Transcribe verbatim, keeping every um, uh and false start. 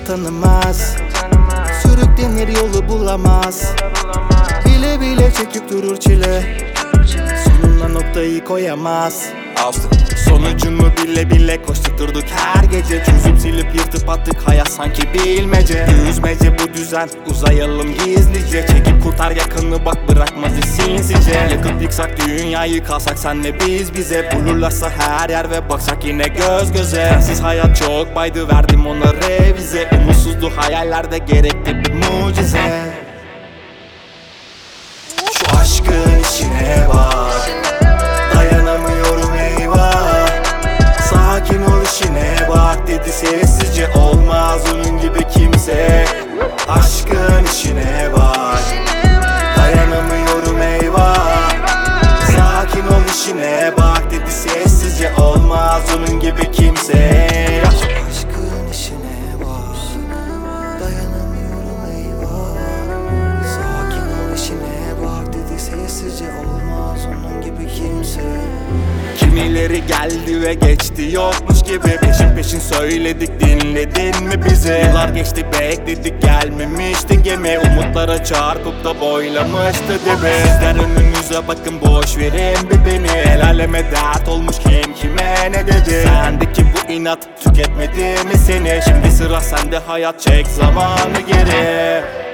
tanımaz, sürüklenir yolu bulamaz. Bile bile çekip durur çile, sonuna noktayı koyamaz. Sonucunu bile bile koşturduk her gece. Çözüp silip yırtıp attık, hayat sanki bilmece. Yüzmece bu düzen, uzayalım gizlice. Çekip kurtar yakını, bak bırakmaz sinsice. Yakıp yıksak dünyayı, kalsak senle biz bize. Bulurlarsa her yer ve baksak yine göz göze. Sensiz hayat çok baydı, verdim ona revize. Umutsuzdu hayallerde, gerekli bir mucize. Şu aşkın işine bak, dayanamıyorum eyvah. Sakin ol işine bak dedi sessizce, olmaz onun gibi kimse. Aşkın işine bak, dayanamıyorum eyvah. Sakin ol işine bak dedi sessizce, olmaz onun gibi kimse. Aşkın işine bak, dayanamıyorum eyvah. Sakin ol işine bak dedi sessizce, olmaz onun gibi kimse. Kimileri geldi ve geçti yokmuş gibi, peşin peşin söyledik, dinledin mi bizi? Yıllar geçti bekledik, gelmemişti gemi. Umutlara çarpıp da boylamıştı dibi. Sizler önünüze bakın, boş verin bir beni. El aleme dert olmuş, kim kime ne dedi? Sendeki bu inat tüketmedi mi seni? Şimdi sıra sende, hayat çek zamanı geri.